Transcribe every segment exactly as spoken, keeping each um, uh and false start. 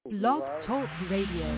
Blog Talk Radio.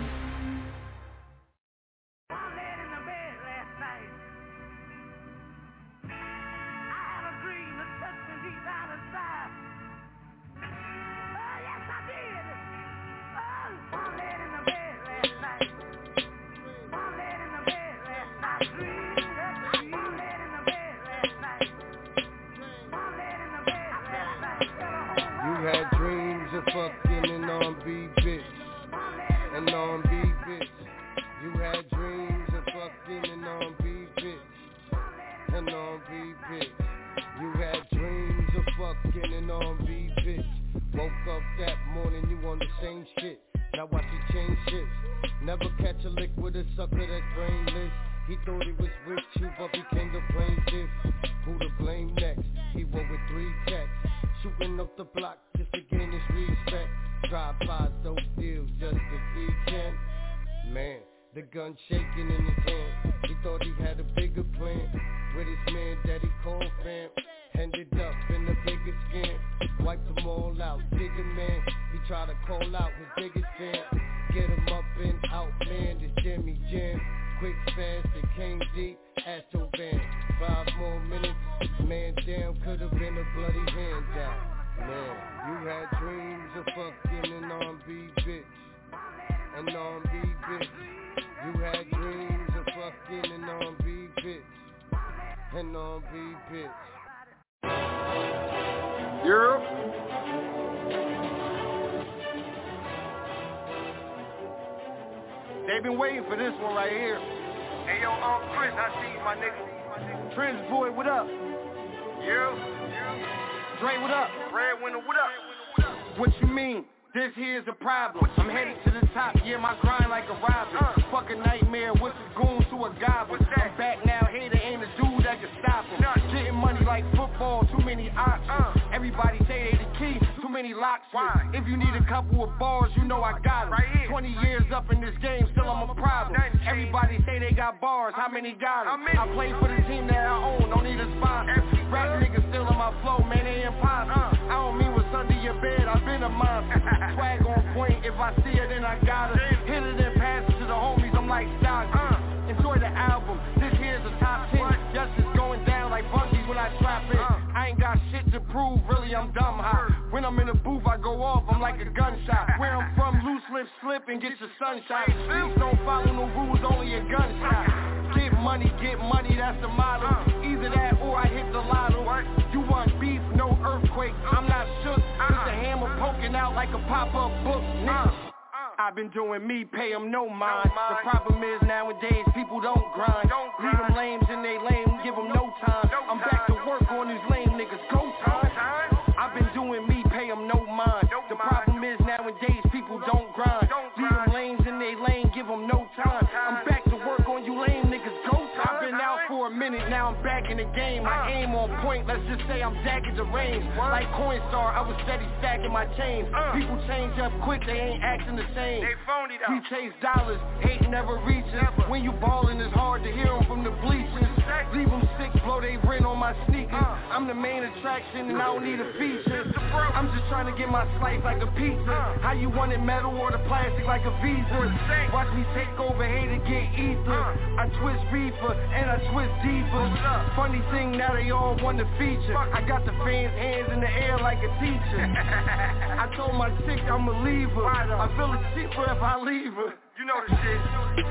They've been waiting for this one right here. Hey, yo, um, Chris, I see you, my nigga. Trends boy, what up? Yeah, yeah. Dre, what up? Breadwinner, what up? What you mean? This here's a problem. I'm headed to the top, yeah, my grind like a robber. Uh. Fuck a nightmare, what's a goon to a goblin? I'm back now, hey, there ain't a dude that can stop him. Nah. Getting money like football, too many options. Uh. Everybody say they the key, too many locks. Why? If you need a couple of bars, you know I got them. Right here. twenty years up in this game, still I'm a problem. Everybody say they got bars, how many got them? I play for the team that I own, don't need a sponsor. Rap niggas still on my flow, man, they impossible. Uh. I don't mean what's under your bed, I've been a monster. Swag on point, if I see it then I gotta hit it and pass it to the homies, I'm like Stockton. uh. Enjoy the album, this here's a top ten. Justice going down like bungees when I trap it. uh. I ain't got shit to prove, really I'm dumb high. When I'm in the booth I go off, I'm like a gunshot. Where I'm from, loose lips slip and get your sunshine. Please don't follow no rules, only a gunshot. Get money, get money, that's the motto. uh. Either that or I hit the lotto. You want beef, no earthquake, I'm not shook. With the hammer poking out like a pop-up book, nigga. I've been doing me, pay them no mind. The problem is nowadays people don't grind. Leave them lames in they lane, give them no time. I'm back to work on these lame niggas, go time. I've been doing me, pay them no mind. The problem is nowadays people don't grind. Leave them lames in they lane, give them no time. I'm back to work on you lame niggas, go time. I've been out for a minute, now I'm back in the game. My aim on point, let's just say I'm jacking the range. Like Coinstar, I was steady stacking my chains. People change up quick, they ain't acting the same. They phony though. We chase dollars, hate never reaches. Never. When you ballin', it's hard to hear them from the bleachers. Leave them sick, blow they rent on my sneakers. uh. I'm the main attraction and I don't need a feature. I'm just trying to get my slice like a pizza. uh. How you want it, metal or the plastic like a Visa? Watch me take over, hate to get ether. uh. I twist reefer and I twist deeper. Funny thing, now they all want the feature. I got the fans' hands in the air like a teacher. I told my chick I'm a leaver. I feel it cheaper if I leave her. You know the shit.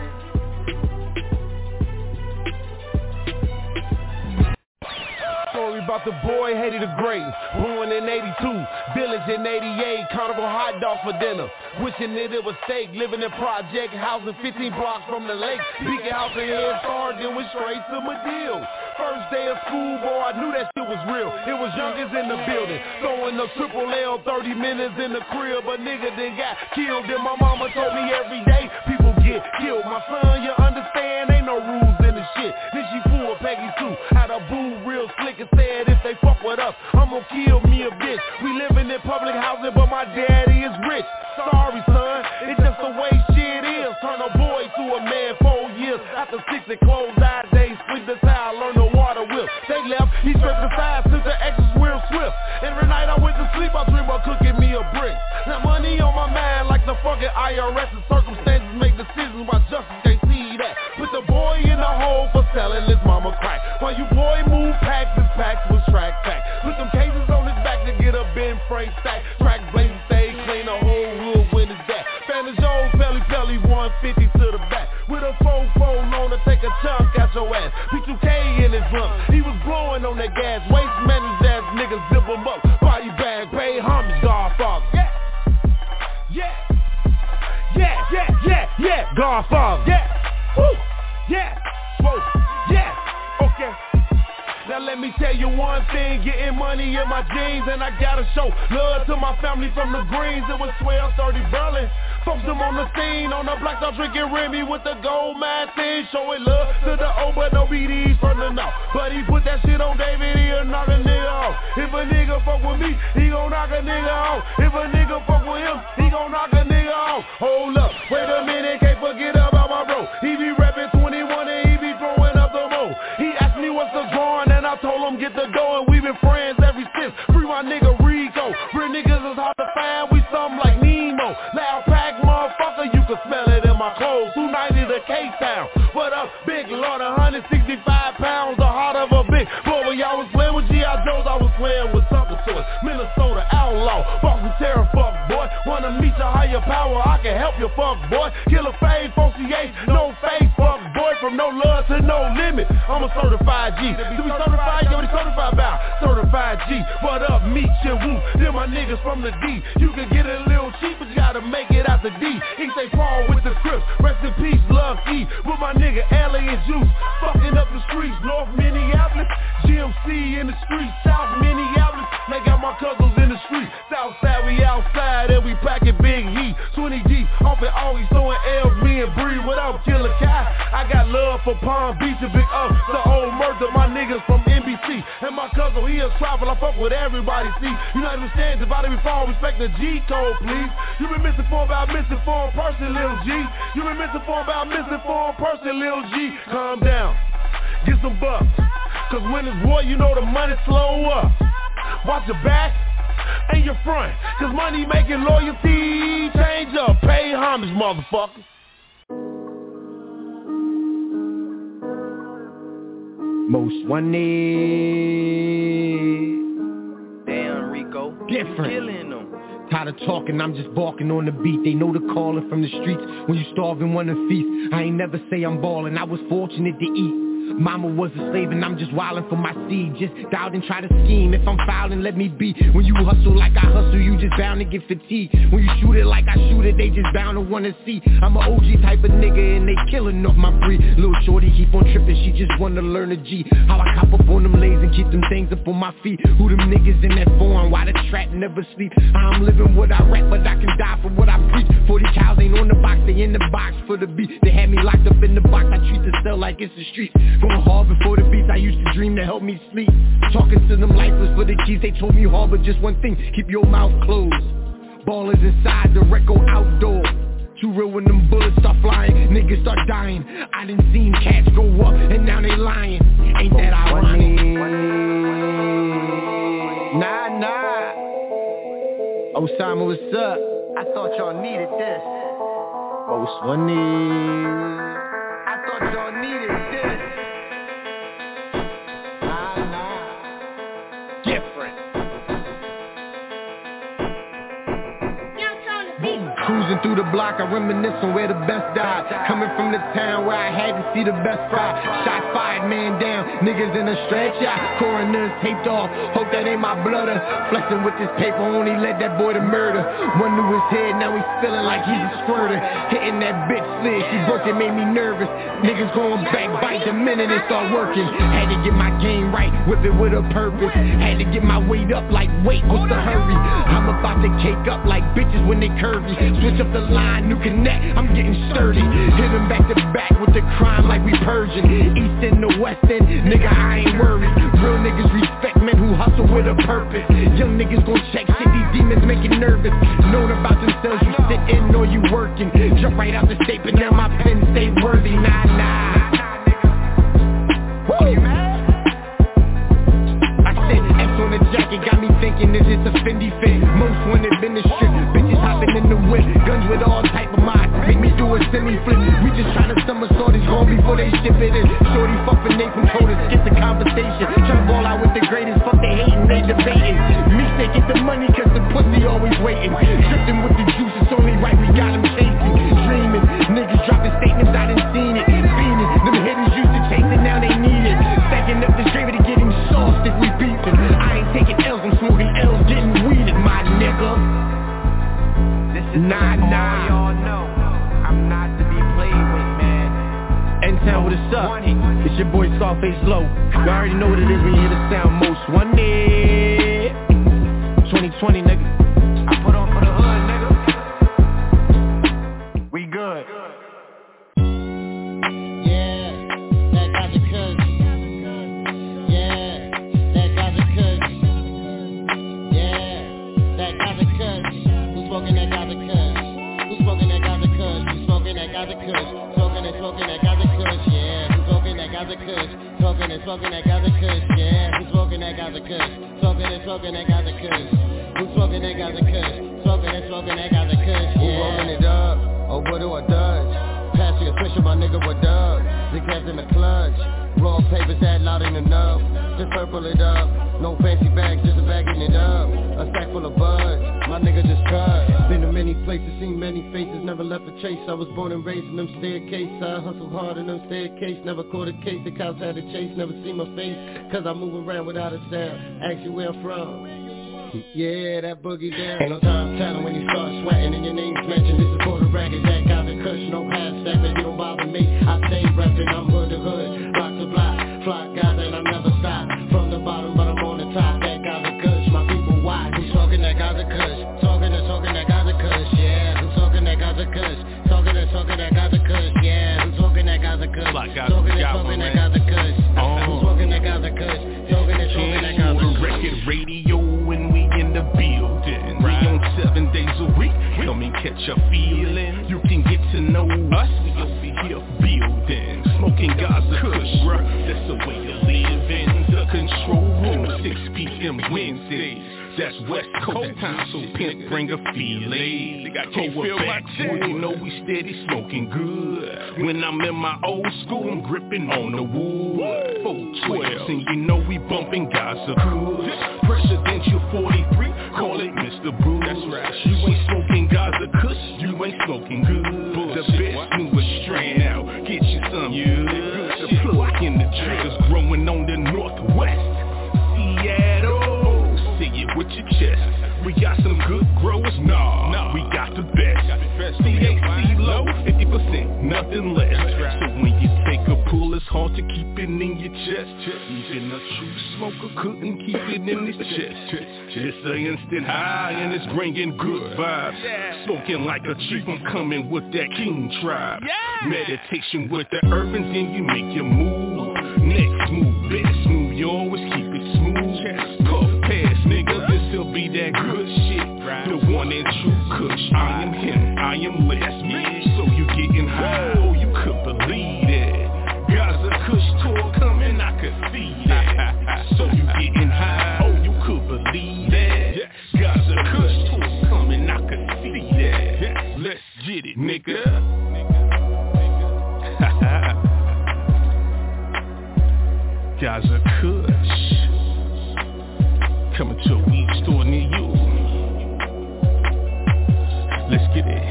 Story about the boy hated the great. Born in eighty-two, village in eighty-eight, carnival hot dog for dinner. Wishing that it was steak, living in project housing fifteen blocks from the lake. Beacon house and head start, then went straight to Medill. First day of school, boy, I knew that shit was real. It was youngest in the building, throwing the triple L, thirty minutes in the crib. A nigga then got killed, and my mama told me every day people get killed. My son, you understand, ain't no rules in the shit. Then she pulled Peggy Sue, had a boo real slick and said if they fuck with us, I'm gonna kill me a bitch. We living in public housing, but my daddy is rich. Sorry, son, it's just the way shit is. Turn a boy to a man four years after six and closed eye days. Sweep the towel, learn the water whip. They left, he stripped the side since the exes real swift. Every night I went to sleep, I dream of cooking me a brick. Now money on my mind like the fuck Fucking I R S and circumstances make decisions while justice can't see that. Put the boy in the hole for selling his mama crack. While you boy move packs, his packs was track pack. Put them cases on his back to get a Ben Frank stack. Track blazing, stay clean, the whole hood when it's that. Fannin Jones, Pelly Pelly, one fifty to the back. With a four four loan to take a chunk out your ass. P two K in his blunt, he was blowing on that gas. Waste managed ass niggas zip him up. Body bag, pay homage, Godfather. Yeah, yeah, yeah, yeah, yeah, yeah, Godfather. Yeah, woo, yeah, whoa, yeah, okay. Now let me tell you one thing, getting money in my jeans, and I gotta show love to my family from the Greens. It was twelve thirty Berlin. Folks them on the scene, on the block, start drinking Remy with the gold mine thing. Showing love to the old, but no B Ds from the north. But he put that shit on David, he'll knock a nigga off. If a nigga fuck with me, he gon' knock a nigga off. If a nigga fuck with him, he gon' knock a nigga off. Hold up, wait a minute, can't forget about my bro. He be rapping twenty-one and he be throwing up the mo. He asked me what's the going, and I told him get the dough, and we been friends ever since. Free my nigga Rico. Real niggas is hard to find, we something like Nemo. Loud pack motherfucker, you can smell it in my clothes. two ninety to K-Town. What up, big Lord, one hundred sixty-five pounds, the heart of a big boy. When y'all was playing with G I. Joes, I was playing with something to it. Minnesota outlaw, Boston terror, fuck boy. Wanna meet your higher power, I can help you, fuck boy. Killer fade, associate, no face, fuck boy. From no love to no limit, I'm a certified G. To be certified, you already certified about certified G. What up, meet you, woo. Them my niggas from the D. You can get it a little cheap, but you gotta make it out the D. He say Paul with the Crips, rest in peace, love E. With my nigga Allie and Juice, fucking up the streets, North Minneapolis, G M C in the streets, South Minneapolis. They got my cousins in the street, South side we outside and we packing big heat. twenty deep, off and always throwing L's, me and Bree. What up, Killer Kai? I got love for Palm Beach and Big Up, the old murder, my niggas from N B C. And my cousin, he a travel, I fuck with everybody, see. You not understand, divided we fall, respect the G code, please. You been misinformed about misinformed person, Lil G. You been misinformed about misinformed person, Lil G. Calm down, get some bucks, cause when it's war, you know the money slow up. Watch your back and your front, cause money making loyalty change up. Pay homage, motherfucker. Most wanted. Damn, Rico. Different. Killing them. Tired of talking, I'm just barking on the beat. They know the calling from the streets. When you starve and wanna feast, I ain't never say I'm ballin'. I was fortunate to eat. Mama was a slave and I'm just wildin' for my seed. Just dialed and try to scheme. If I'm fouling, let me be. When you hustle like I hustle, you just bound to get fatigued. When you shoot it like I shoot it, they just bound to wanna see. I'm a O G type of nigga and they killin' off my breed. Little shorty keep on trippin', she just wanna learn a G. How I cop up on them lays and keep them things up on my feet. Who them niggas in that form? Why the trap never sleep? I'm living what I rap, but I can die for what I preach. Forty cows ain't on the box, they in the box for the beat. They had me locked up in the box, I treat the cell like it's the street. Going hard before the beats, I used to dream to help me sleep. Talking to them lifeless for the keys, they told me hard, but just one thing, keep your mouth closed. Ballers inside, the Recco outdoor. Too real when them bullets start flying, niggas start dying. I done seen cats go up, and now they lying. Ain't that ironic? Nah, nah. Osama, what's up? I thought y'all needed this. Most wanted. I thought y'all needed this. Cruising through the block, I reminisce on where the best died. Coming from the town where I had to see the best fry. Shot fired, man down, niggas in a stretch out. Coroners taped off, hope that ain't my blooder. Flexing with this paper, only led that boy to murder. One to his head, now he's feeling like he's a squirter. Hitting that bitch slid, she broke it, made me nervous. Niggas going back, bite the minute they start working. Had to get my game right, whip it with a purpose. Had to get my weight up like, wait, what's the hurry? I'm about to cake up like bitches when they curvy. Switch up the line, new connect, I'm getting sturdy. Hit them back to back with the crime like we purging. East and the west end, nigga, I ain't worried. Real niggas respect men who hustle with a purpose. Young niggas gon' check shit, these demons make you nervous. Known about themselves, you sittin' or you working. Jump right out the state, but now my pen stay worthy. Nah, nah. Woo. You mad? I said X on the jacket, got me thinking, is this a Fendi fit? Most wanted been the strip, bitches hopping in the whip, guns with all types silly flip. We just tryna summer shorties home before they ship it in. Shorty fucking Nate from Coders, skip the conversation. Tryna ball out with the greatest, fuck they hating, they debating. Me say get the money cause the pussy always waiting. Tripping with the juice, it's only right we got them chasing. Dreaming, niggas dropping statements, I done seen it. Fiending, them hitters used to chase it, now they need it. Stacking up the gravy to get him sauced if we beefing. I ain't taking L's, I'm smoking L's, getting weeded, my nigga. This is Nah, all nah. y'all know. I'm not to be played with, man. N-Town with a suck. It's your boy Scarface Low. You already know what it is when you hear the sound most wanted. twenty twenty, nigga. I put on for the hood, nigga. We good. Yeah, that got the cuss. Yeah, that got the cuss. Yeah, that got the cuss. Who's smoking that got the cuss? Who's smoking that got the cuss? Who's smoking that got the cuss? Smoking and smoking that got the cuss. Yeah, who's smoking that got the cuss? Smoking and smoking that got the cuss. Yeah, who's smoking that got the cuss? Smoking and smoking that got the cuss. Who's smoking that got the cuss? Smoking and smoking that got the cuss. Who rolling it up? Oh, what do I dodge? Passing a switch my nigga with dub. Big hands in the clutch. Raw papers that loud in enough. Just purple it up. No fancy bags, just a bagging it up. A sack full of bud. My nigga just cut. Been to many places, seen many faces. Never left a chase. I was born and raised in them staircases. I hustled hard in them staircases. Never caught a case. The cops had to chase. Never see my face. Cause I move around without a sound. Ask you where I'm from. Yeah, that boogie down. Ain't no time telling when you start sweating and your name's mentioned. This is for the record, that got the cush, no half stepping. You don't bother me, I stay reppin'. I'm hood to hood, block to block, flock guys and I never stop. From the bottom, but I'm on the top. That got the kush, my people why? Who's talking that got the kush? Talking and talking that got the kush, yeah. Who's talking that got the kush? Talking and talking that got the kush, yeah. Who's talking that got the kush? Talking and talking that got the kush. Who's talking that got the kush? Talking and talking that got the kush. Record radio when we in the building. We on seven days a week. Come and catch a feeling. You can get to know us. We over here building, smoking Gaza Kush. That's the way to live in the control room. six p.m. Wednesdays. That's West Coast time, so pimp bring a feeling. Think I can't feel my chest. You know we steady smoking good. When I'm in my old school, I'm gripping on the wood. four twelve, and you know we bumping Gaza Kush. Presidential forty-three, call it Mister Bruce. That's right. You ain't smoking Gaza Kush, you ain't smoking good. The best newest strand out, get you some good. The plug in the triggers growing on the northwest. Seattle. Say it with your chest. We got some good growers, nah, nah. We got the best. C H C low, fifty percent, nothing less. So when you take a pull, it's hard to keep it in your chest. Even a true smoker couldn't keep it in his chest. It's an instant high and it's bringing good vibes. Smoking like a chief, I'm coming with that king tribe. Meditation with the urban, then you make your move. Next move, best move, you always keep it smooth. Puff pass, nigga, this'll be that good shit. The one and true Kush. I am him, I am less. So you getting high, oh you could believe that. Gaza Kush tour coming, I could see that. So you getting high, oh you could believe that. Gaza Kush tour coming, I could see that. Let's get it, nigga. Gaza Kush coming to a weed store near you. Let's get it.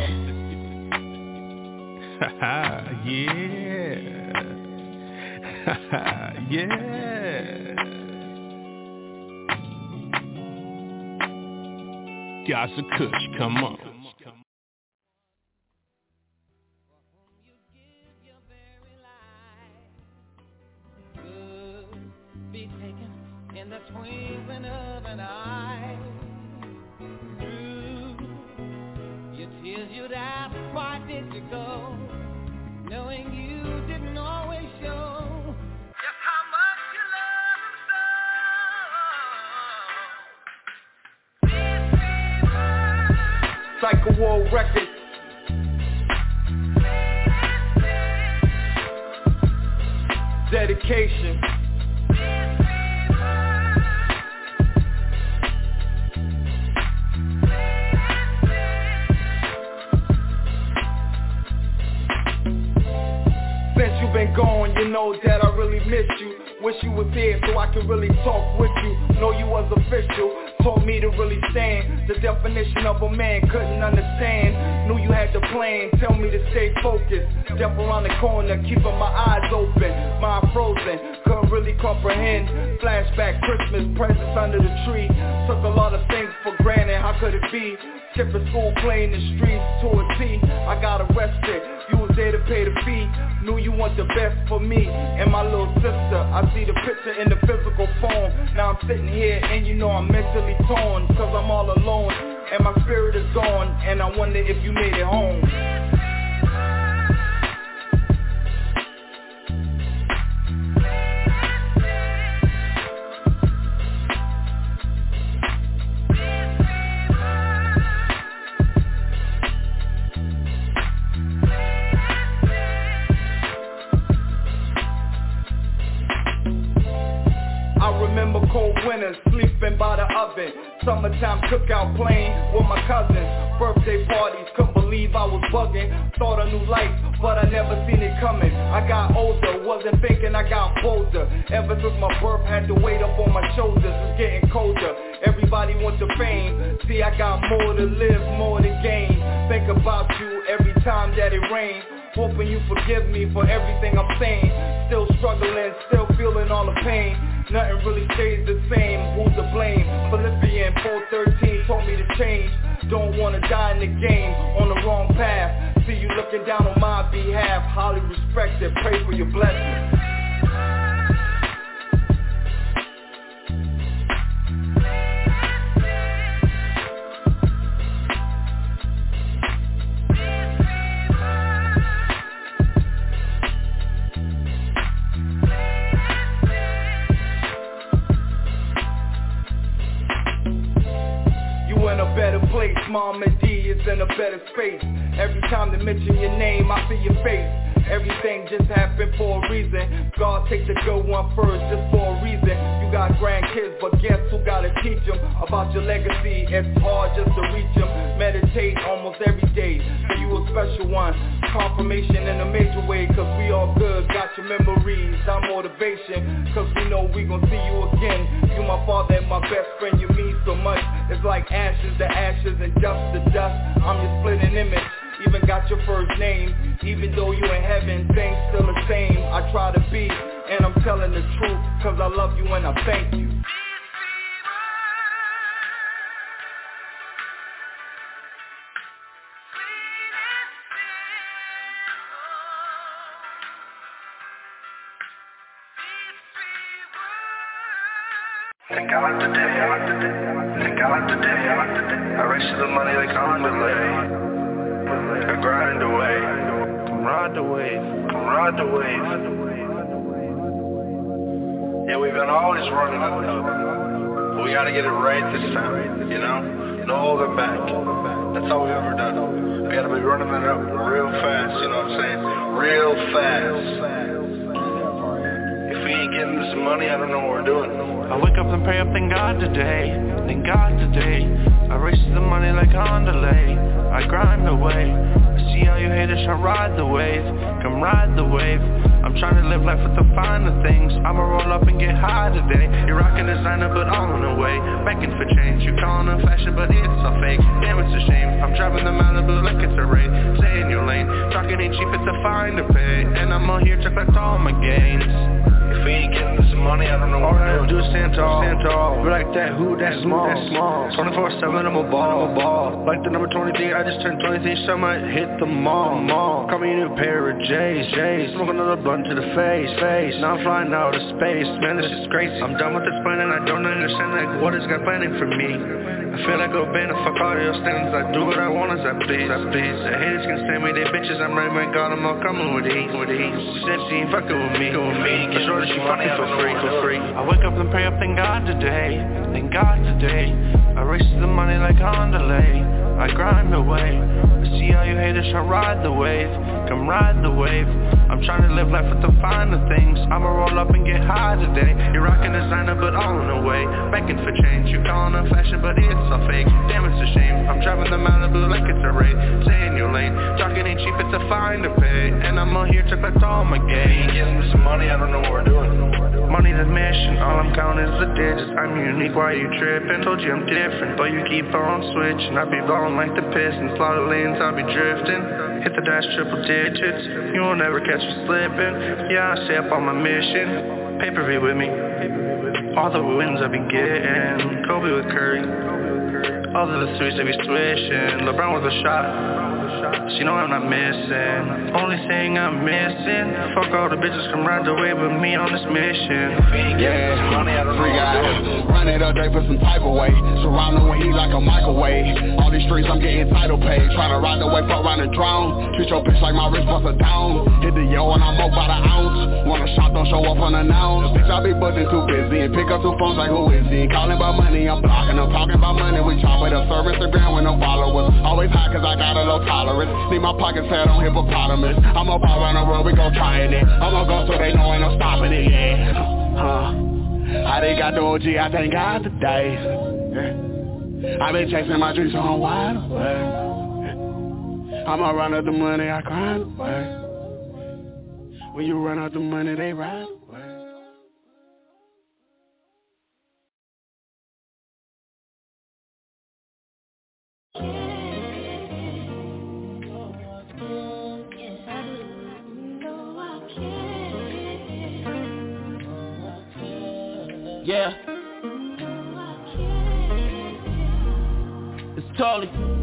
Haha, yeah. Haha, yeah. Gaza Kush, come on. In the twinkling of an eye, through your tears you'd ask, why did you go? Knowing you didn't always show just how much you love them so. Psycho World Records. Dedication. you've been gone, you know that I really miss you. Wish you was here so I could really talk with you. Know you was official, taught me to really stand. The definition of a man, couldn't understand. Knew you had the plan, tell me to stay focused. Step around the corner, keeping my eyes open. Mind frozen, couldn't really comprehend. Flashback, Christmas, presents under the tree. Took a lot of things for granted, how could it be? Skipping school, playing the streets to a T. I got arrested, you was there to pay the fee. Knew you want the best for me and my little sister. I see the picture in the physical form. Now I'm sitting here and you know I'm mentally torn. Cause I'm all alone and my spirit is gone. And I wonder if you made it home. Cold winters, sleeping by the oven. Summertime cookout playing with my cousins. Birthday parties, couldn't believe I was bugging. Thought I knew life, but I never seen it coming. I got older, wasn't thinking I got bolder. Ever since my birth, had to weight up on my shoulders. It's getting colder, everybody wants the fame. See, I got more to live, more to gain. Think about you every time that it rains. Hoping you forgive me for everything I'm saying. Still struggling, still feeling all the pain. Nothing really stays the same, who's to blame? Philippians four thirteen told me to change. Don't wanna die in the game, on the wrong path. See you looking down on my behalf. Highly respected, pray for your blessings. Place. Mom and D is in a better space. Every time they mention your name, I see your face. Everything just happened for a reason. God take the good one first, just for a reason. You got grandkids, but guess who gotta teach them about your legacy? It's hard just to reach them. Meditate almost every day, so you a special one. Confirmation in a major way, cause we all good. Got your memories, our motivation, cause we know we gon' see you again. You my father and my best friend, you mean so much. It's like ashes to ashes and dust to dust. I'm your splitting image, even got your first name. Even though you in heaven, things still the same. I try to be, and I'm telling the truth, cause I love you and I thank you. Think I like the day, I like the day, think I like the day, I like the day. I race to the money like on delay. I grind away, come ride the wave, come ride the wave. Yeah, we've been always running up, but we gotta get it right this time, you know? No holding back. That's all we've ever done. We gotta be running it up real fast, you know what I'm saying? Real fast. If we ain't getting this money, I don't know what we're doing. I wake up and pray up, thank God today, thank God today. I race to the money like on delay, I grind away. I see all you haters try to ride the wave, come ride the wave. I'm trying to live life with the finer things. I'ma roll up and get high today. You're rocking designer but all on the way, begging for change. You calling it fashion but it's all fake, damn it's a shame. I'm driving the Malibu like it's a raid, stay in your lane. Talking ain't cheap, it's a fine to pay, and I'm on here check like all my games. If we ain't getting this money, I don't know what we're doing. Do stand tall, stand tall. We're like that, who that small, that small. twenty-four seven, I'm a ball, I'm a ball. Like the number twenty-three, I just turned twenty-three, so I might hit the mall, mall. Call me a new pair of J's, J's. Smoke another blunt to the face, face. Now I'm flying out of space, man, this is crazy. I'm done with this planning, I don't understand like what is God planning for me. I feel like a band, fuck all your standards. I do what I want as I please, I please. The haters can stand me, they bitches, I'm right, my God, I'm all coming with ease, with ease. She said she ain't fucking with me, with me. Cause shorty, she fucking for free, for free. I wake up and pray up, thank God today, thank God today. I race to the money like on delay, I grind away. I see all you haters try to ride the wave, come ride the wave. I'm trying to live life with the finer things. I'ma roll up and get high today. You're rocking designer but all on the way, begging for change. You calling it fashion but it's all fake, damn it's a shame. I'm driving the Malibu like it's a raid, stay in your lane. Talking ain't cheap, it's a a fine to pay, and I'm on here to collect all my gains. Giving me some money, I don't know what we're doing. Money's a mission, all I'm counting is the digits. I'm unique, why you tripping? Told you I'm different, but you keep on switching. I be ballin' like the Pistons, slaughter lanes, I be drifting. Hit the dash triple digits, you won't ever catch me slipping. Yeah, I stay up on my mission, pay-per-view with me. All the wins I be getting, Kobe with Curry. All of the threes they be switching, LeBron with a shot. So you know I'm not missing. Only thing I'm missing, fuck all the bitches, come ride away with me on this mission. Yeah, free guy. Run it up, they put some type of way. Surrounding with heat like a microwave. All these streets I'm getting title paid. Tryna ride the way, fuck around the drone. Treat your bitch like my wrist bust a down. Hit the yo and I'm up by the ounce. Wanna shop, don't show up unannounced. Bitch, I be buzzing too busy and pick up two phones like who is he? Calling about money, I'm blocking. I'm talking about money, we chop it up. Serve Instagram with no followers. Always high cause I got a low tolerance. Need my pockets fat on hippopotamus. I'm up all around the world, we gon' trying it. I'ma go so they know ain't no stopping it, yeah. Huh. How they got the O G, I thank God today. Yeah. I been chasing my dreams, so I'm wide awake. I'ma run out the money, I grind away. When you run out the money, they ride away. Yeah, it's totally.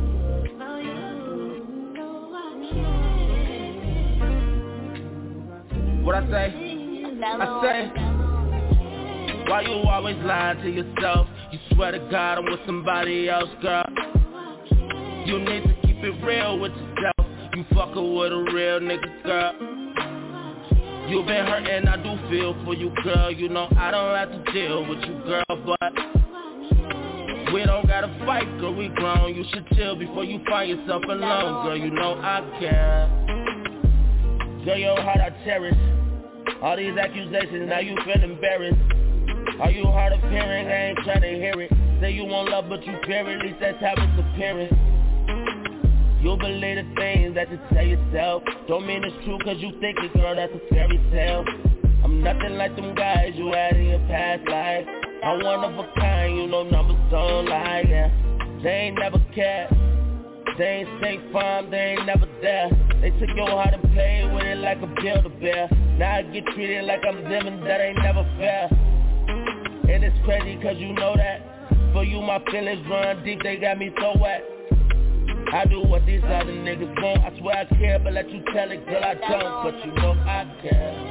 What I say? I say, why you always lying to yourself? You swear to God I'm with somebody else, girl. You need to keep it real with yourself. You fucking with a real nigga, girl. You been hurting, I do feel for you, girl. You know I don't have to deal with you, girl, but we don't gotta fight, girl, we grown. You should chill before you find yourself alone, girl. You know I care. Girl, your heart I cherish. All these accusations, now you feel embarrassed. Are you hard of hearing? I ain't trying to hear it. Say you want love, but you fear it. At least that's how it's appearing. You believe the things that you tell yourself. Don't mean it's true cause you think it, girl, that's a fairy tale. I'm nothing like them guys you had in your past life. I'm one of a kind, you know numbers don't lie, yeah. They ain't never cared. They ain't safe farm, they ain't never there. They took your heart and played with it like a Build-A-Bear. Now I get treated like I'm them and that ain't never fair. And it's crazy cause you know that. For you my feelings run deep, they got me so wet. I do what these other niggas want. I swear I care, but let you tell it, girl, I don't. But you know I care.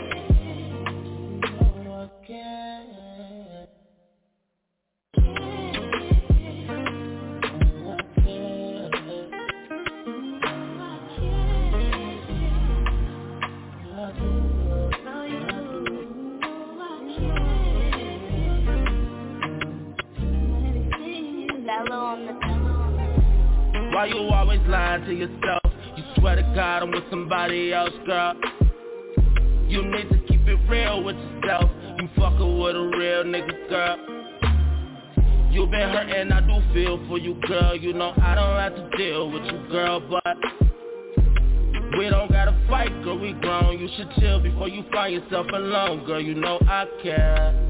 Why you always lying to yourself? You swear to God I'm with somebody else, girl. You need to keep it real with yourself. You fucking with a real nigga, girl. You been hurting, I do feel for you, girl. You know I don't have to deal with you, girl, but we don't gotta fight, girl, we grown. You should chill before you find yourself alone, girl. You know I care.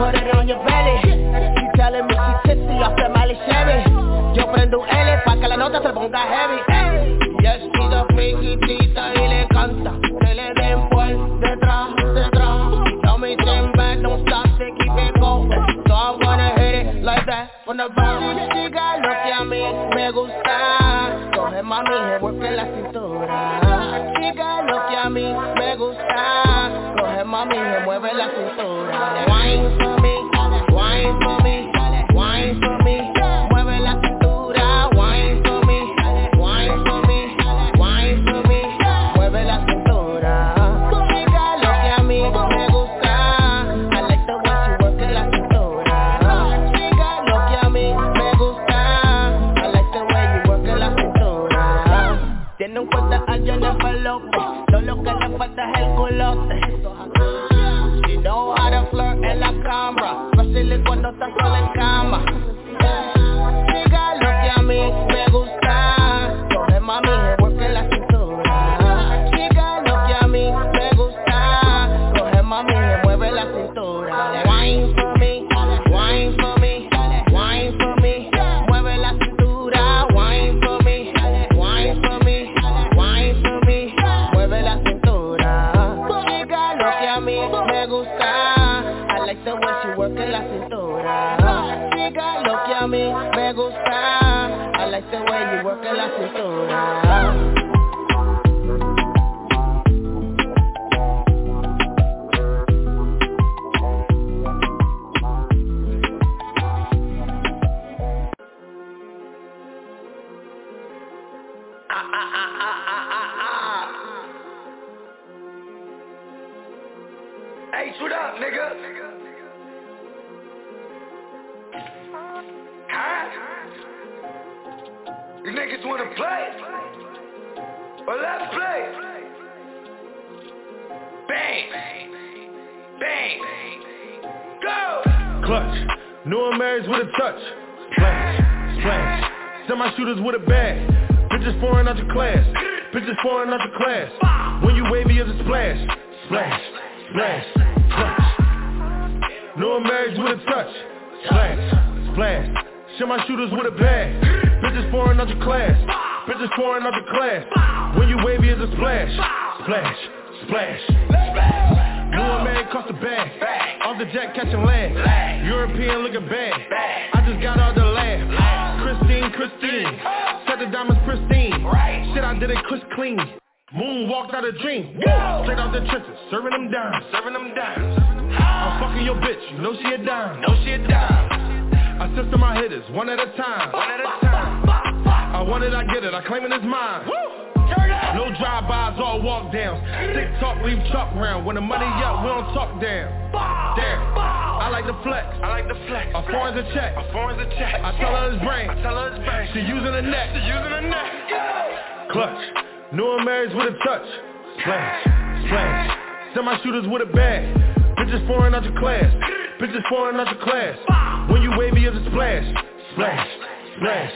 put it on your belly. She telling me she tipsy off the Miley Chevy. Yo prendo un L pa' que la nota se ponga heavy. Ella es chica friquitita y le canta que le den por detrás, detrás. Tell me turn back, don't stop, they keep it going. So I'm gonna hit it like that from the back. Chica, lo que a mí me gusta. Coge mami, revuelve la cintura. Chica, lo que a mí me gusta. Coge mami, remueve la cintura. Wine for me, wine for me, wine for me. Mueve la cintura, wine for me, wine for me, wine for me. Mueve la cintura. Chica, lo que a mí me gusta. I like the way she work la cintura. Chica, lo que a mí me gusta. I like the way you work la cintura. Tiene un cuento al Jennifer Lopez. Solo que le falta es el culote. She know how to flirt en la cámara. Fácil es cuando está sola en cama. Chica, lo que a mí me gusta. Coge mami, revuelve la cintura. Chica, lo que a mí me gusta. Coge mami, remueve la cintura. Wine for me, wine for me, wine for me. Mueve la cintura. Wine for me, wine for me, wine for me. Mueve la cintura. Chica, lo que a mí me gusta. I like the way she work la cintura. Chica, lo que a mí me gusta. I like the way you work la cintura. Hey, shoot up, nigga. Huh? You niggas wanna play? Well, let's play. Bang. Bang. Go. Clutch. New Marys with a touch. Splash. Splash. Semi-shooters with a bag. Bitches foreign out your class. Bitches foreign out your class. When you wavy as a splash. Splash. Splash. Clutch. New Marys with a touch. Splash. Splash. Semi-shooters with a bag. Bitches foreign out your class. Bitches foreign out your class. When you wavy as a splash. Splash. Splash. New Mary cost a bag. Off the jet catching lag. European looking bad. I just got out the lab. Christine, Christine. Set the diamonds pristine. Shit, I did it Chris clean. Moon walked out a dream. Straight out the trenches, serving them dimes. Serving them dimes. I'm fucking your bitch, you know she a dime. Know she a dime. I system my hitters, one at a time. One at a time. I want it, I get it, I claim it as mine. No drive-bys, all walk-downs. Stick talk, leave chalk round. When the money up, we don't talk down. There, I like the flex. I like the flex. A foreign's a check. A foreign's a check. I tell her it's brain. I tell her it's brain. She using the neck. She using the neck. Clutch. New Marys with a touch. Splash. Splash. Semi-shooters with a bag. Bitches foreign out your class. Bitches foreign out your class. When you wavy as a splash. Splash. Splash.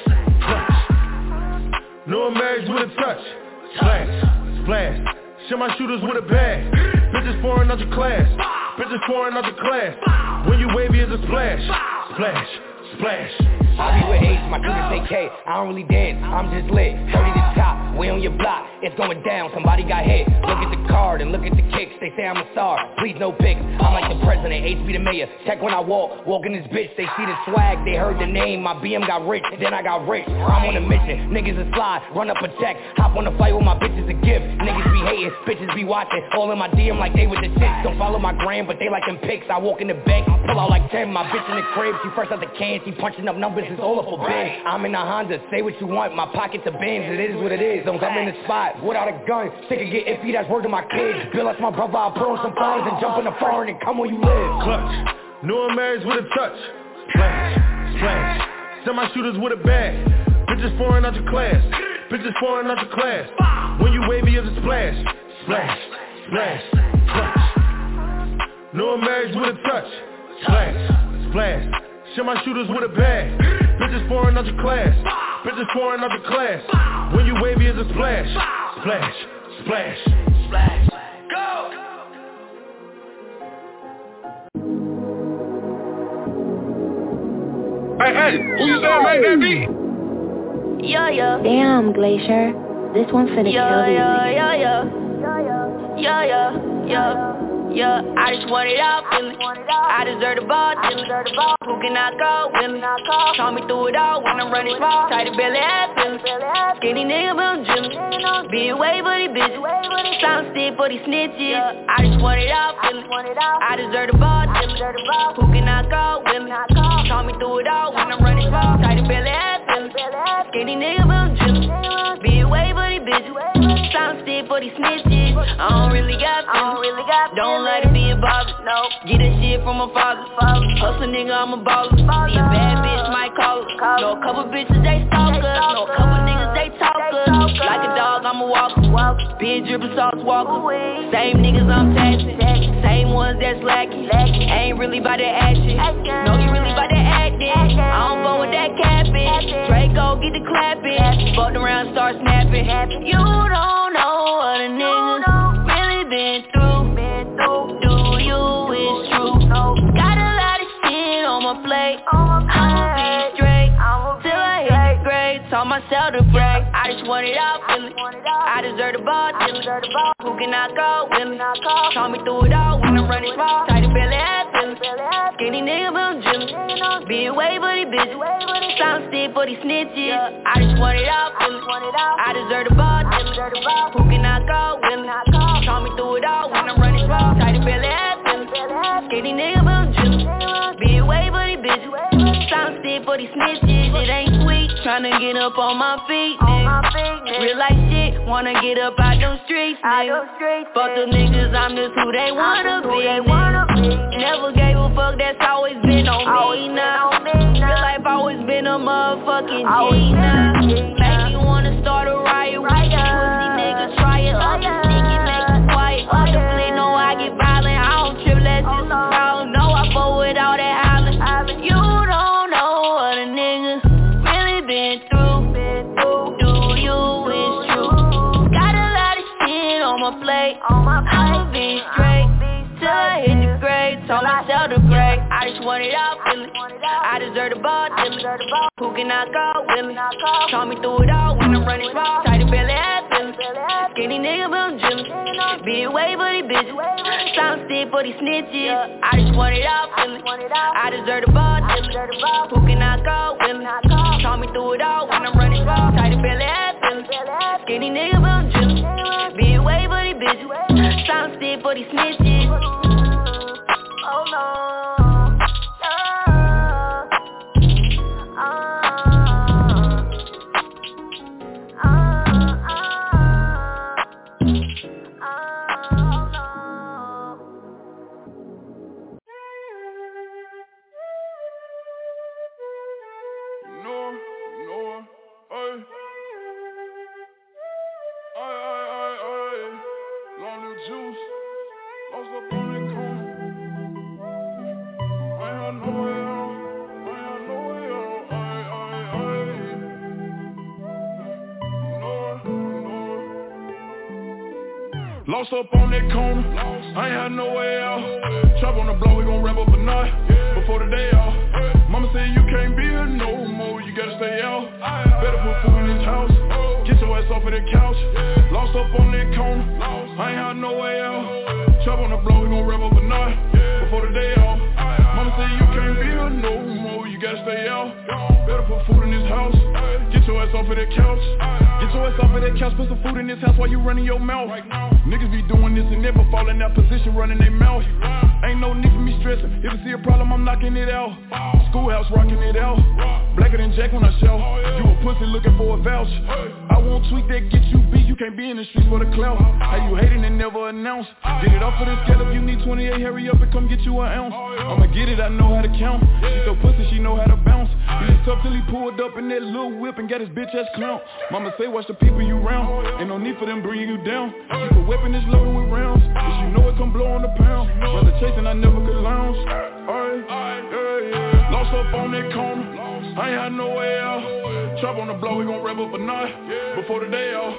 Clutch. New Marys with a touch. Splash, splash, semi-shooters with a bag. Bitches foreign out your class. Bitches foreign out your class. When you wavy as a splash. Splash, splash. I be with H, my crew say K. I don't really dance, I'm just lit. thirty to top, way on your block. It's going down, somebody got hit. Look at the card and look at the kicks. They say I'm a star, please no pics. I'm like the president, H be the mayor. Check when I walk, walk in this bitch. They see the swag, they heard the name. My B M got rich, then I got rich. I'm on a mission, niggas is fly. Run up a check, hop on the fight with my bitches a gift. Niggas be hating, bitches be watching. All in my D M like they with the shit. Don't follow my gram, but they like them pics. I walk in the bank, pull out like ten. My bitch in the crib, she first out the can. She punching up numbers, it's all up for big. I'm in a Honda, say what you want. My pocket's a Benz, it is what it is. Don't come in the spot without a gun. Sick of get iffy, that's word to my kids. Bill, that's my brother, I'll put on some phones and jump in the foreign and come where you live. Clutch, New Marys with a touch. Splash, splash. Semi-shooters with a bag. Bitches foreign out your class. Bitches foreign out your class. When you wavy as a splash. Splash, splash, clutch. New Marys with a touch. Splash, splash. Semi-shooters with a bag. Bitches foreign out your class. Bitches foreign out your class. When you wavy as a splash. Splash, splash, splash. Go! Hey, hey, who you saying make that beat? Yeah, yeah. Damn, Glacier. This one finna yeah, kill these yeah, niggas. yeah, yeah. Yeah, yeah, yeah. Yeah, I just want it all, feeling. I deserve the ball, feeling. Who can I call, feeling? Call me through it all when I'm running small. Tight of belly, ass, feeling. Skinny nigga, but I'm drilling. Be away for these bitches. Sound stiff for these snitches. I just want it all, feeling. I deserve the ball, feeling. Who can I call, feeling? Call me through it all when I'm running small. Tight of belly, ass, feeling. Skinny nigga, but I'm drilling. Be away for these bitches. Sound stiff for these snitches. I don't really got feelings. Don't let it be involved, no. Get that shit from my father. Hustle nigga, I'm a baller. See a bad bitch, might call her. Know a couple bitches, they stalkers. Know a couple niggas, they talkers. Like a dog, I'm a walker. Big drippin' sauce walker. Same niggas I'm taxing. Same ones that's lacking. Ain't really about that action. No, you really about that acting. I don't go with that capping. Draco, get the clapping. Fucked around, start snapping. You don't know what a nigga really been through. Do you, it's true. Got a lot of shit on my plate. I'ma be straight till I hit the grade. Taught myself to brag. I just want it all, feeling. I deserve the ball, feeling. Who can I call, feeling? Call me through it all when I'm running small. Tight of belly, ass, feeling. Skinny nigga, but I'm drilling. Be away for these bitches. Sound stiff for these snitches. I just want it all, feeling. I deserve the ball, feeling. Who can I call, feeling? Call me through it all when I'm running small. Tight of belly, ass, feeling. Skinny nigga, but I'm drilling. Be away for these bitches. Sound stiff for these snitches. It ain't sweet, tryna get up on my feet, nigga. Real life shit, wanna get up out them streets, nigga. Fuck the niggas, I'm just who they wanna be, nigga. Never gave a fuck, that's always been on me now. Real life always been a motherfucking G now. Make me wanna start a riot with these pussy niggas, try it. All this niggas make it quiet. Definitely know I get violent, I don't trip, that's just a problem. No, I fuck with all that hollering. You don't know what a nigga really been through. Do you, it's true. Got a lot of shit on my plate. I'ma be straight till I hit the grade. Told myself to break. I just want it all, feeling. I deserve the ball, feeling. Who can I call, feeling? Call me through it all when I'm running small. Tight of belly, ass, feeling. Skinny nigga, but I'm drilling. Be away for these bitches. Sound stiff for these snitches. I just want it all, feeling. I deserve the ball, feeling. Who can I call, feeling? Call me through it all when I'm running small. Tight of belly, ass, feeling. Skinny nigga, but I'm drilling. Be away for these bitches. Sound stiff for these snitches. Oh no. Lost up on that corner, I ain't had no way out. Chop on the block, we gon' wrap up a knot before the day out. Mama said you can't be here no more, you gotta stay out. Better put food in this house, get your ass off of that couch. Lost up on that corner, I ain't had no way out. Chop on the block, we gon' wrap up a knot before the day out. Mama said you can't be here no more, you gotta stay out. Better put food in this house, get your ass off of that couch. Get your ass off of that couch, put some food in this house while you running your mouth. Niggas be doing this and never fall in that position, running their mouth. Ain't no need for me stressing, if I see a problem I'm knocking it out. Schoolhouse rocking it out, blacker than Jack when I shout. You a pussy looking for a vouch. I won't tweak that, get you beat, you can't be in the streets for the clout. How you hating and never announce? Get it off of this scale, if you need twenty-eight, hurry up and come get you an ounce. I'ma get it, I know how to count. She so pussy, she know how to bounce. He was tough till he pulled up in that little whip and got his bitch ass clown. Mama say watch the people you round, ain't no need for them bringing you down. Keep a weapon that's loaded with rounds, cause you know it come blow on the pound. Brother chasing, I never could lounge. Alright, yeah, yeah. Lost up on that corner, I ain't had no way out. Chop on the block, we gon' wrap up a knot before the day out.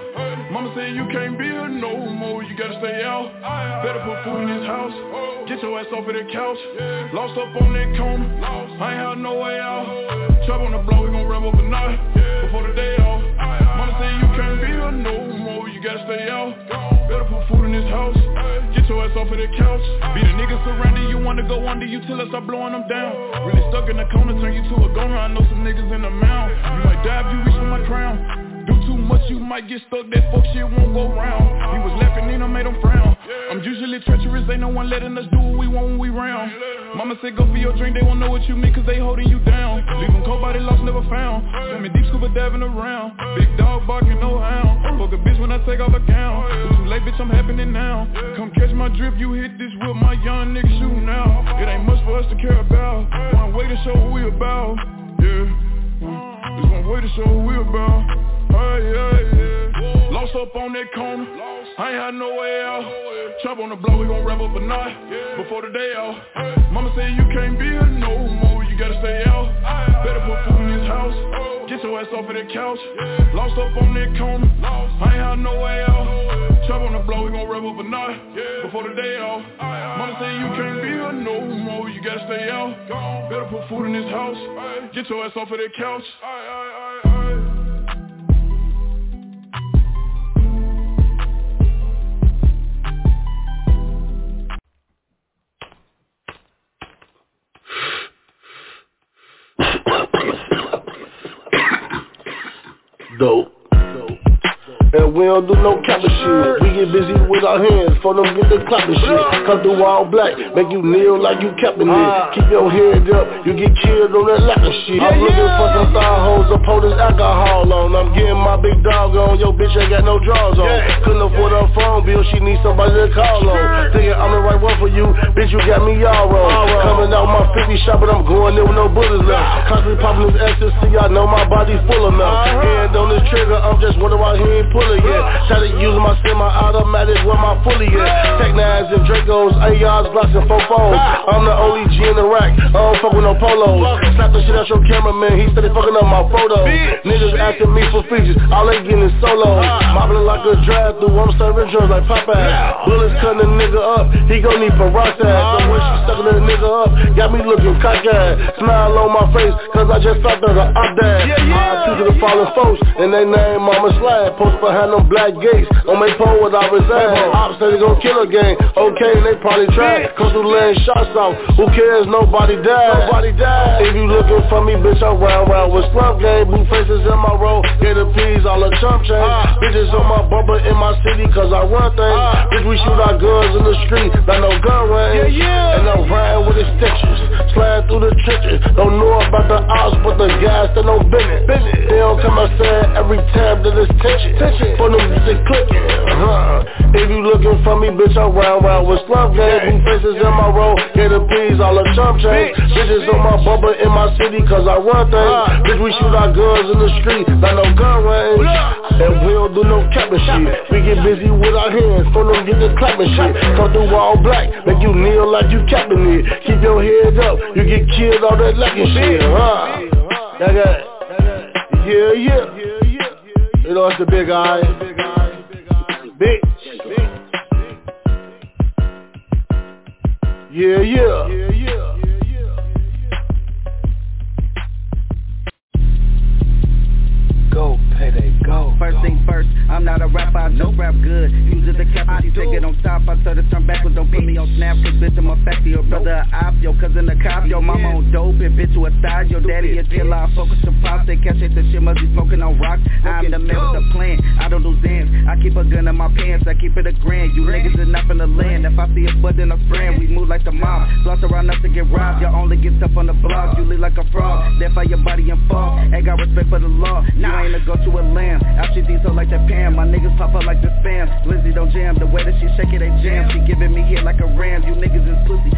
Mama said you can't be here no more, you gotta stay out. Better put food in this house, get your ass off of that couch. Lost up on that corner, I ain't had no way out. Chop on the block, we gon' rap overnight, before the day off. Mama said you can't be here no more, you gotta stay out. Better put food in this house, get your ass off of that couch. Be the niggas surrounding you, wanna go under you till I start blowing them down. Really stuck in the corner, turn you to a goner, I know some niggas in the mound. You might die if you reach for my crown. Do too much, you might get stuck, that fuck shit won't go round. He was laughing and I made him frown. I'm usually treacherous, ain't no one letting us do what we want when we round. Mama said go for your drink, they won't know what you mean cause they holding you down. Leave them cold body lost, never found. Swimming deep, scuba diving around. Big dog barking, no hound. Fuck a bitch when I take off a gown. It's too late, bitch, I'm happening now. Come catch my drip, you hit this with my young nigga shooting out. It ain't much for us to care about. One way to show what we about. Yeah, it's one way to show what we about. Hey, hey, yeah. Lost up on that corner, I ain't had no way out. Chop on the block, we gon' wrap up a night, before the day off. Mama said you can't be here no more, you gotta stay out. Better put food in this house, get your ass off of that couch. Lost up on that corner, I ain't had no way out. Chop on the block, we gon' wrap up a night, before the day off. Mama said you can't be here no more, you gotta stay out. Better put food in this house, get your ass off of that couch. Dope. And we don't do no capping shit. We get busy with our hands, for them get the clapping shit. Come through all black, make you kneel like you capping it. Keep your head up, you get killed on that lapping shit. I'm looking for some thigh hoes, up pour this alcohol on. I'm getting my big dog on, yo bitch ain't got no drawers on. Couldn't afford her phone bill, she needs somebody to call on. Thinking I'm the right one for you, bitch you got me all wrong. Coming out my fifty shot, but I'm going there with no bullets left. Constantly popping this ecstasy, I know my body's full enough. Hand on this trigger, I'm just wondering why he ain't pulling yet. Try to use my semi-automatic where my fully at. Tech nines and Dracos, A Rs, Glocks and Fofos. I'm the only G in the rack, I don't fuck with no polos. Slap the shit out your cameraman, he steady fucking up my photos. Niggas asking me for features, all they getting is solos. Mobbing like a drive-through, I'm serving drugs like Popeye. Bullets cutting a nigga up, he gon' need peroxide. The way she sucking a nigga up, got me looking cockeyed. Smile on my face, cause I just felt that the up dad. I to the fallen folks, and they name Mama Slab. Post behind them black gates, on my pole without reserve. Ops say they gon' kill a gang, okay, they probably try. Come through laying shots out, who cares, nobody died. Nobody died. If you looking for me, bitch, I'm round round with slump game. Blue faces in my road, get the peas, all the chump chains. uh, Bitches on my bumper in my city, cause I run things. uh, Bitch, we shoot our guns in the street, not no gun range. Yeah, yeah. And I'm riding with extensions, sliding through the trenches. Don't know about the ops, but the guys that know business. They don't come outside every time that it's tension. For them bitches clicking, uh-huh. If you looking for me, bitch, I'm round round with slump gang. Blue faces in my road, get the peas, all the chump chains. Bitches on my bumper in my city, cause I run things. uh, Bitch, we shoot our guns in the street, not no gun range. And we don't do no capping shit. We get busy with our hands, for them get the clapping shit. Come through all black, make you kneel like you capping it. Keep your head up, you get killed all that lacking shit, huh? That guy, yeah, yeah. You know it's the big eye. Bitch. Yeah, yeah. Yeah, yeah. Go, payday, go. First thing first, I'm not a rapper, I just rap good. Use the cap, you take it on top. I tell to turn backwards, don't put me on snap. Cause bitch, I'm a factor, your brother a op, your cousin a cop. Your mama on dope, and bitch, you a thigh. Your daddy a killer, I focus the pops. They catch it, the shit must be smoking on rocks. I'm the man with the plan, I don't do zans. I keep a gun in my pants, I keep it a grand. You niggas is not in the land. If I see a bud in a brand, we move like the mob. Slots around us to get robbed, y'all only get tough on the block. You live like a fraud, then fight your body and fall. Ain't got respect for the law, you ain't a go to a lamb. I treat these hoes like that Pam, my niggas pop up like the spam. Lizzie don't jam, the way that she shake it, they jam. She giving me hit like a ram, you niggas is pussy. Soft for the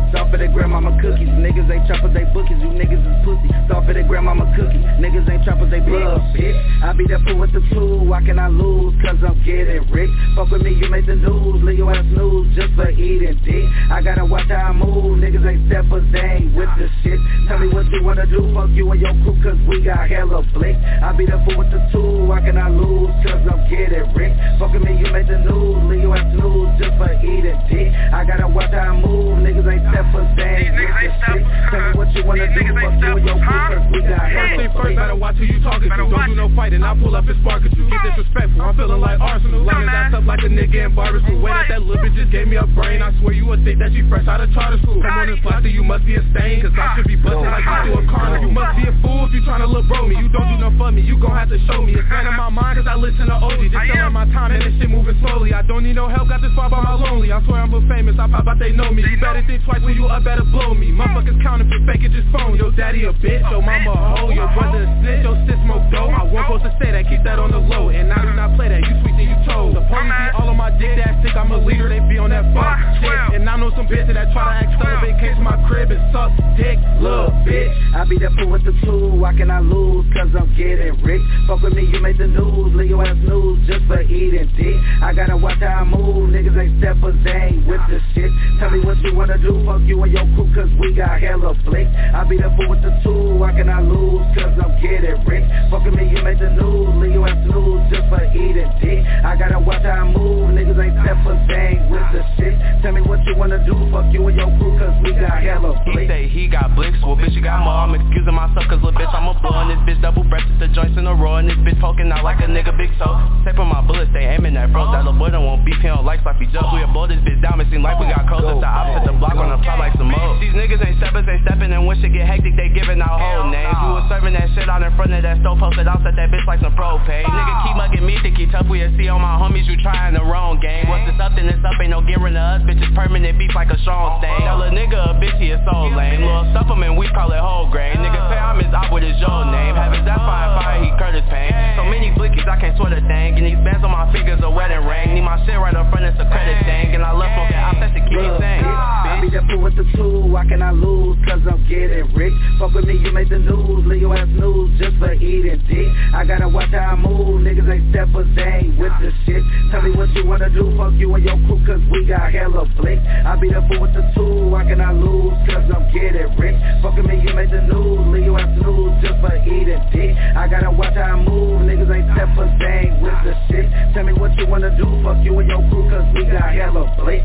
that grandmama cookies. Niggas ain't choppers, they bookies. You niggas is pussy. Soft for that grandmama cookie. Niggas ain't choppers, they blood, bitch. I be that fool with the tool. Why can I lose? Cause I'm getting rich. Fuck with me, you make the news. Leave your ass news just for eating dick. I gotta watch how I move. Niggas ain't steppers, they ain't with the shit. Tell me what you wanna do. Fuck you and your crew, cause we got hella flick. I be that fool with the tool. Why can I lose? Cause I'm getting rich. Fuck with me, you make the news. Leave your ass news just for eating dick. I gotta watch how I move. Niggas ain't steppers, they ain't with the shit. Tell me what you wanna do. Fuck you and your crew, cause we got hella flick. First, better watch who you talking to. Don't do no fighting, I pull up and spark at you. Get disrespectful, I'm feeling like Arsenal. Laying that up like a nigga in barbers. The way that that little bitch just gave me a brain. I swear you would think that you fresh out of charter school. Come on this block, you must be a stain. Cause I should be busting like you do a carnival. You must be a fool if you tryna look bro me. You don't do no for me, you gon' have to show me. It's not in my mind cause I listen to O G. Just killing my time and this shit moving slowly. I don't need no help, got this far by my lonely. I swear I'm a famous, I pop out, they know me. You better think twice when you up, better blow me. Motherfuckers counterfeit, fake it, just phone. Your daddy a bitch, your mama a hoe. Your brother a snitch, your sis smoke dough. I won't supposed to say that, keep that on the low. And I do not play that, you sweet and you told. The police be all on my dick, that sick, I'm a leader, they be on that fuck shit. And I know some bitches that try to act celibate, came to my crib and suck dick, little bitch. I be that fool with the tool, why can I lose? Cause I'm getting rich. Fuck with me, you make the news, leave your ass news just for eating dick. I gotta watch how I move, niggas ain't steppers, they ain't with the shit. Tell me what you wanna do, fuck you and your crew, cause we got hella flick. I be that fool with the tool, why can I lose? Cause I'm getting rich. Fuck with me, you make the news, leave your ass news just for eating dick. I gotta watch how I move, niggas ain't steppers, they ain't with the shit. Tell me what you wanna do, fuck you and your crew, cause we got hella flick. He say he got blicks, well bitch you got more. I'm excusing myself cause little bitch I'm a blow. And this bitch double breasted, the joints in a row. And this bitch poking out like a nigga big toe. Taping my bullets, they aiming that froze. That little boy don't want beef, he don't like sloppy jokes. We blow this bitch down, it seem like we got codes. It's the opposite, the block on the top like some more. These niggas ain't steppers, they stepping. And when shit get hectic, they giving out whole names. You was serving that shit out in front of that stove, posted out, set that bitch like some propane. Nigga keep mugging me, think he tough, we a see on my homies, you trying the wrong game. Once it's up, then it's up, ain't no getting to us. Bitches permanent beef like a strong stain. Tell a nigga a bitch, he a soul lame. Little supplement, we call it whole grain. Nigga say I'm his op with his your name. Have his that fire, fire, he Curtis Payne. So many blickies, I can't sweat a thing. And these bands on my fingers, a wedding ring. Need my shit right up front, it's a credit thing. And I love smoking out, that's to keep me sane. I be that fool with the tool, why can I lose? Cause I'm getting rich. Fuck with me, you make the news, leave your ass news just for eating dick. I gotta watch how I move, niggas ain't steppers, they ain't with the shit. Tell me what you wanna do, fuck you and your crew, cause we got hella flick. I be that fool with the tool, why can I lose? Cause I'm getting rich. Fuck with me, you make the news, leave your ass news just for eating dick. I gotta watch how I move, niggas ain't steppers, they ain't with the shit. Tell me what you wanna do, fuck you and your crew, cause we got hella flick.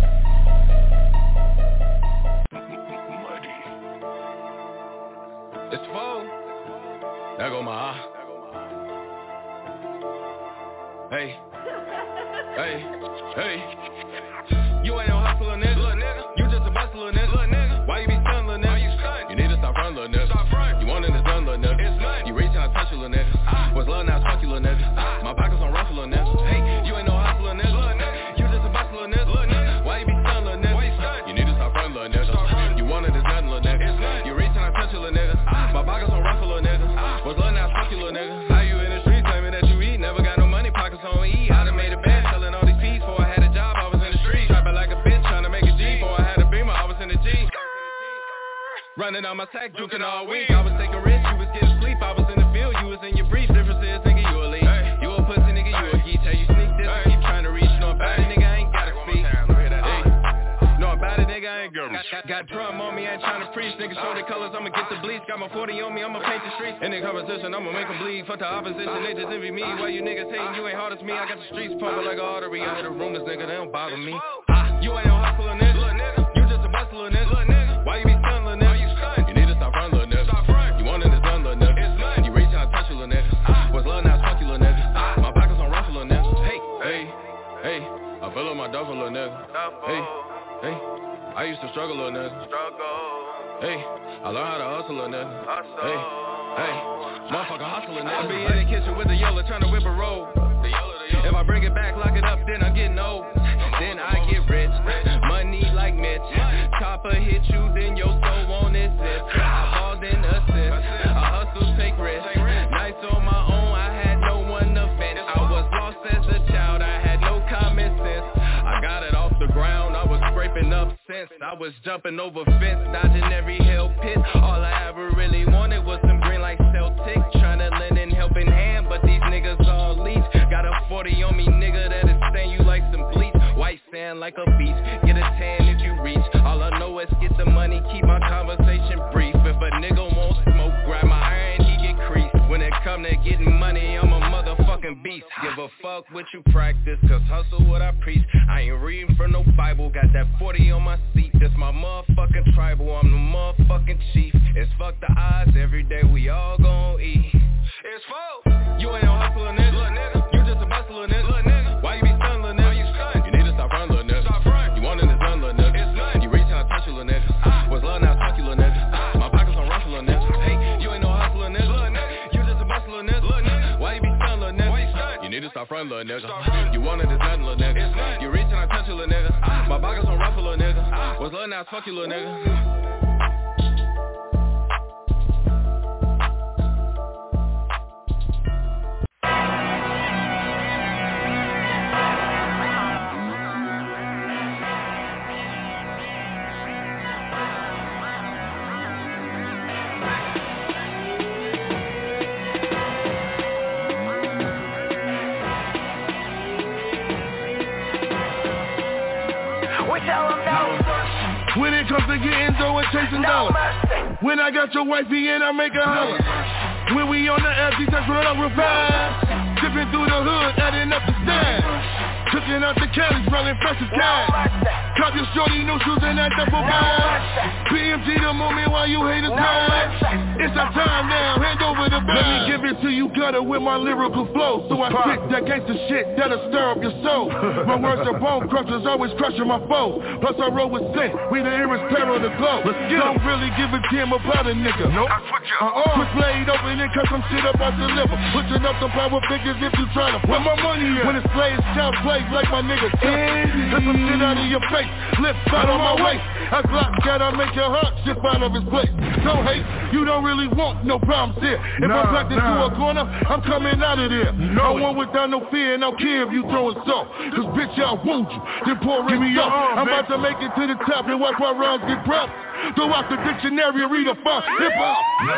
It's full. There go my eye. Hey. Hey. Hey. You ain't no hustler, nigga. Little nigga. You just a bustler, nigga. Little nigga. Why you be stunned, little nigga? Why you stunned? You need to stop front, little nigga. Stop front. You want it, it's done, little nigga. It's done. You reach out, touch you, little nigga. Ah. What's love now, fuck you, little nigga. Ah. My pockets on ruffle, little nigga. Hey. You ain't no hustler, nigga. Little nigga. You just a bustler, nigga. Little nigga. Why you be stunned, little nigga? Why you stunned? You need to stop front, little nigga. Stop front. You want it, it's done, little nigga. It's done. You reach out, touch you, little nigga. Ah. My pockets on ruffle, little nigga. Ah. What's love now, fuck you, little nigga. How you in the streets claiming that you eat? Never got no money, pockets on E. I done made a bed, selling all these peas. Before I had a job, I was in the street. Trapping like a bitch, trying to make a G. Before I had a beamer, I was in the G. Running on my sack, drinking all week. I was taking risks, you was getting sleep. I was in the field, you was in your briefs. Difference is, nigga, you a lead. Hey. You a pussy, nigga, you a geek. Tell you sneak this hey. And keep trying to reach. Know about it, nigga, I ain't gotta speak. Hey. Know about it, nigga, I ain't got got, got drum on me, I ain't trying to preach. Nigga, show the colors, I'ma get the bleach. Got my forty on me, I'ma paint the streets. In the competition, I'ma make them bleed. Fuck the opposition, they just envy me. Why you niggas hating, you ain't hard as me. I got the streets pumping like an artery. I hear the rumors, nigga, they don't bother me. Ah. You ain't no hustler, nigga. Little nigga. You just a bustler, nigga. Little nigga. Why you be stunned, little nigga? Why you stunned? You need to stop front, little nigga. Stop front. You want it, it's done, little nigga. It's done. You reach out, touch you, little nigga. Ah. What's love now, fuck you, little nigga. Ah. My pockets on ruffle, little nigga. Hey, hey, hey. I fill up my duffel, little nigga. Hey, hey. I used to struggle, little nigga. Struggle. Hey, I learned how to hustle, little nigga. Hustle. Hey, hey. Motherfucker hustling, nigga. I be in the kitchen with the yellow, trying to whip a roll. The yellow, the yellow. If I bring it back, lock it up, then I'm getting old. Then I get rich. Money like Mitch. Chopper hit you, then your soul won't exist. I balled in assist. I hustle, take risks. Nights on my own, I had no one to vent. I was lost as a child, I had no common sense. I got it off the ground, I was scraping up sense. I I was jumping over fence, dodging every hell pit. All I ever really wanted was some green like Celtic. Tryna lend in helping hand, but these niggas all leech. Got a forty on me, nigga, that'll stain you like some bleach. White sand like a beach, get a tan if you reach. All I know is get the money, keep my conversation brief. If a nigga won't smoke, grab my iron, he get creased. When it come to getting money, I'm a motherfucking beast. Give a fuck what you practice, cause hustle what I preach. I ain't reading from no Bible, got that forty on my seat. That's my motherfucking tribal, I'm the motherfucking chief. It's fuck the odds, every day we all gon' eat. It's fuck. You ain't no hustler, nigga. Little nigga. You just a bustler, nigga. Little nigga. Why you be stunned, little nigga? Why you stunned? You need to stop front, little nigga. Stop front. You wantin' this done, little nigga. It's none. You reach out, touch you, little nigga. Ah. What's love now, talk you, little nigga. Ah. My pockets on ruffle, little nigga. Hey, you ain't no hustler, nigga. Little nigga. You just a bustler, nigga. Little nigga. Why you be stunned, little nigga? Why you stunned? You need to stop front, little nigga. Stop you wanted this nothing, little nigga. It's none. You reach out, touch you, little nigga. Ah. My pockets on ruffle, little nigga. Ah. What's love now, talk you, little nigga. When it comes to getting dough and chasing dollars, when I got your wifey in, I make her holler. When we on the F, she touch run up real fast. Dipping through the hood, adding up the stash. Cooking out the Cali, smelling fresh as cash. Cop your shorty new shoes and that double bag. P M G the moment while you haters mad. It's our time now, hand over the bag. Let me give it to you gutter with my lyrical flow. So I spit that gangsta shit that'll stir up your soul. My words are bone crushers, always crushing my foe. Plus I roll with sin, we the illest pair on the globe. Don't really give a damn about a nigga. Nope. Uh-uh. Switchblade open and cut some shit up out the liver. Pushing up some power figures if you tryna put my money in. When it's players, count plays like my nigga. Let some shit out of your face. Lips out on my waist. I Glock got I make your heart shift out of his place. Don't hate, you don't really want no problems here. If nah, I'm backed nah. into a corner, I'm coming out of there. No one without no fear, no care if you throwing salt. Cause bitch, I'll wound you, then pour it me up. I'm about to make it to the top and watch my rhymes get pressed. Throw out the dictionary, read a font, hip-hop.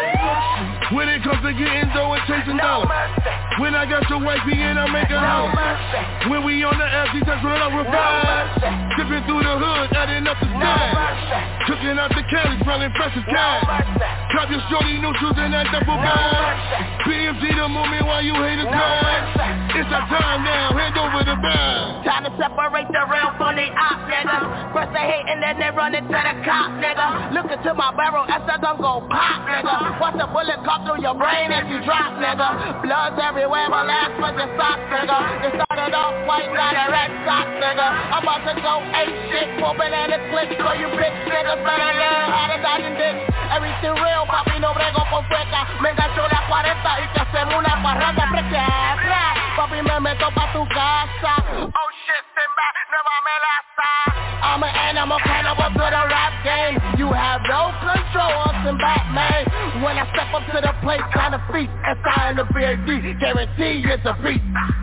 When it comes to getting dough and chasing dollars, when I got your wifey in, I make her holler. When we on the F, she touch run up real fast. Dipping through the hood, adding up the stash. Cooking out the Cali, smelling fresh as cash. Cop your shorty new shoes and that double bag. P M G the moment while you haters mad. It's our time now, hand over the bag. Time to separate the real from the op, nigga. First they hate and then they run into the cop, nigga. Look into my barrel, I said I'm gon' pop, nigga. Watch the bullet come through your brain as you drop, nigga. Blood's everywhere, my last was your socks, nigga. It started off white, got a red sock, nigga. I'm about to go ape shit, whooping at a clip, so you bitch niggas better learn how to dodge and dick. Everything real, papi, no brego con feca. Me engancho la cuarenta y que hacemos una parranda fresca. Papi, me meto pa' tu casa. Oh shit, Simba, nueva melaza. I'm an animal cannibal to the rap game. You have no control of some Batman. When I step up to the plate, kind of feast, S I in the B A D, guarantee it's a beat.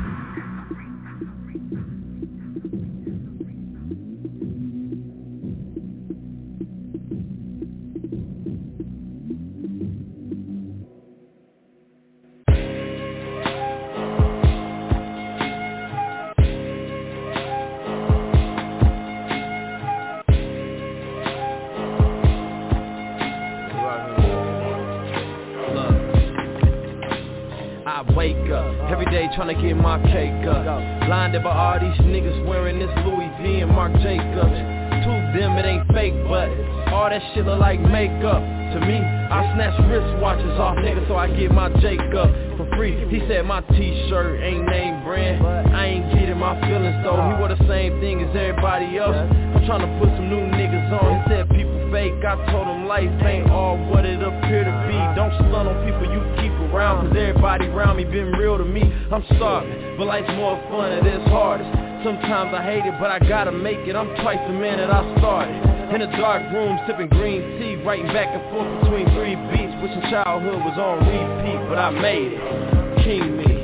Wake up, every day tryna get my cake up. Blinded by all these niggas wearing this Louis V and Marc Jacobs. To them it ain't fake, but all that shit look like makeup. To me, I snatch wristwatches off niggas so I get my Jacob for free. He said my t-shirt ain't name brand. I ain't getting my feelings though. He wore the same thing as everybody else. I'm tryna put some new niggas on. He said people fake. I told him life ain't all what it appear to be. Don't stun on people you keep around, cause everybody around me been real to me. I'm starving, but life's more fun and it's hardest. Sometimes I hate it, but I gotta make it. I'm twice the man that I started. In a dark room, sipping green tea, writing back and forth between three beats. Wishing childhood was on repeat, but I made it. King me.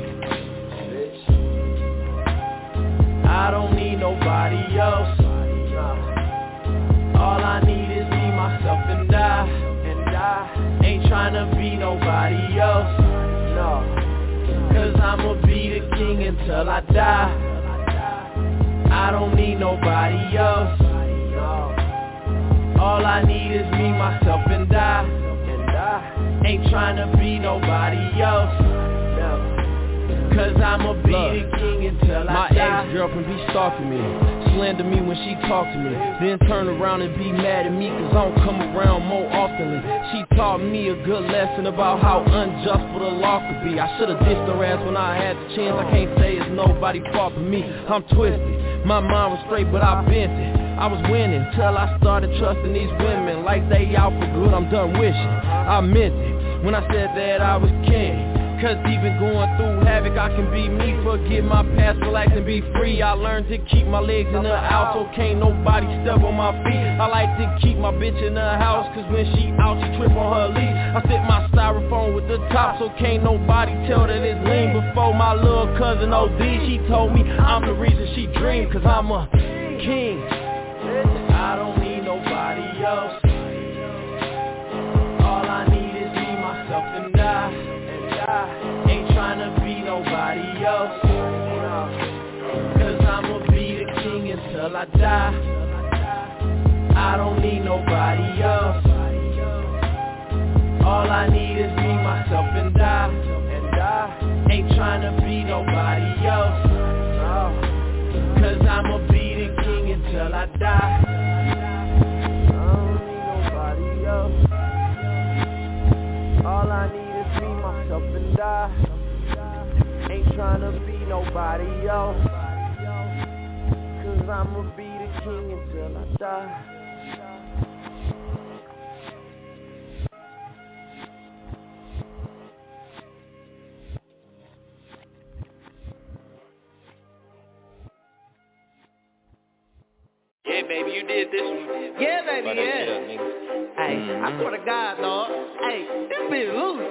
I don't need nobody else. All I need is me, myself, and I, and I ain't tryna be nobody else, no. Cause I'ma be the king until I die. I don't need nobody else, no. All I need is me, myself, and I, and I ain't tryna be nobody else, no. Cause I'ma be Look, the king until I my die. My ex-girlfriend be stalking me, slander me when she talk to me, then turn around and be mad at me cause I don't come around more oftenly. She taught me a good lesson about how unjust for the law could be. I should've dissed her ass when I had the chance. I can't say it's nobody's fault but me. I'm twisted, my mind was straight but I bent it. I was winning till I started trusting these women like they out for good. I'm done wishing, I meant it when I said that I was king. Cause even going through havoc, I can be me. Forget my past, relax and be free. I learned to keep my legs in the house, so can't nobody step on my feet. I like to keep my bitch in the house, cause when she out, she trip on her lead. I sit my styrofoam with the top, so can't nobody tell that it's lean. Before my little cousin O D, she told me I'm the reason she dreamed, cause I'm a king. I don't need nobody else. All I need is me, myself, and I. I ain't tryna be nobody else, no. Cause I'ma be the king until I die. I don't need nobody else. All I need is me, myself, and I, and I ain't tryna be nobody else, no. Cause I'ma be the king until I die. I don't need nobody else. All I need is me, myself, and I ain't tryna be nobody else. Cause I'ma be the king until I die. Yeah, baby, you did this one. Yeah, baby, But yeah. shit, nigga. Hey, Mm-hmm. I swear to God, dog. Hey, this bitch loose.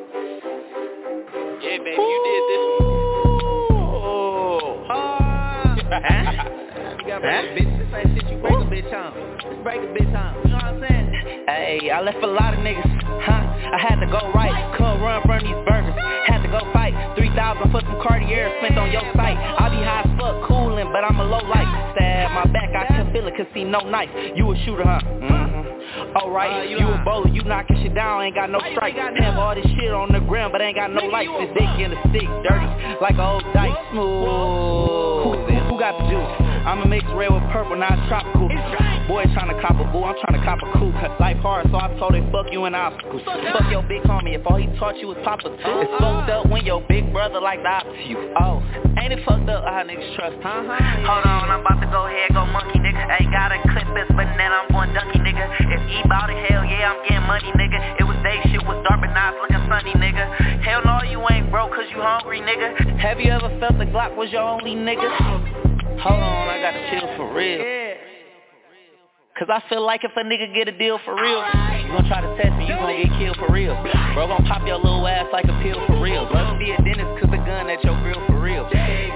Yeah, baby, you did this one. Oh. Uh, you gotta break a bitch. This ain't shit you break a bitch on. Just break a bitch on. You know what I'm saying? Hey, I left a lot of niggas, huh? I had to go right, come run from these burgers. Had to go fight, three thousand for some Cartier spent on your site. I be high as fuck, coolin', but I'm a low light. Stab my back, I can feel it, cause see no knife. You a shooter, huh? Mm-hmm. Alright, uh, you, you a bowler, you knockin' shit down, ain't got no strike. Have all this shit on the ground, but ain't got no life. This dick in the stick, dirty, like a old dice. Smooth. Who, who got the juice? I'ma mix red with purple, now it's tropical. Boy tryna cop a boo, I'm tryna cop a coupe. Life hard, so I told him fuck you in obstacles. Fuck your big homie, if all he taught you was Papa too. It's fucked up when your big brother like the opposite you. Oh, ain't it fucked up how niggas trust, huh? Hold on, I'm about to go ahead, go monkey, nigga. Ain't got a clip this, but then I'm going ducky, nigga. If E bout it, hell yeah, I'm getting money, nigga. It was day shit was dark, but now it's looking sunny, nigga. Hell no, you ain't broke cause you hungry, nigga. Have you ever felt the Glock was your only nigga? Hold on, I gotta chill for real. Cause I feel like if a nigga get a deal for real, you gon' try to test me, you gon' get killed for real. Bro gon' pop your little ass like a pill for real. Must be a dentist cause the gun at your grill for real.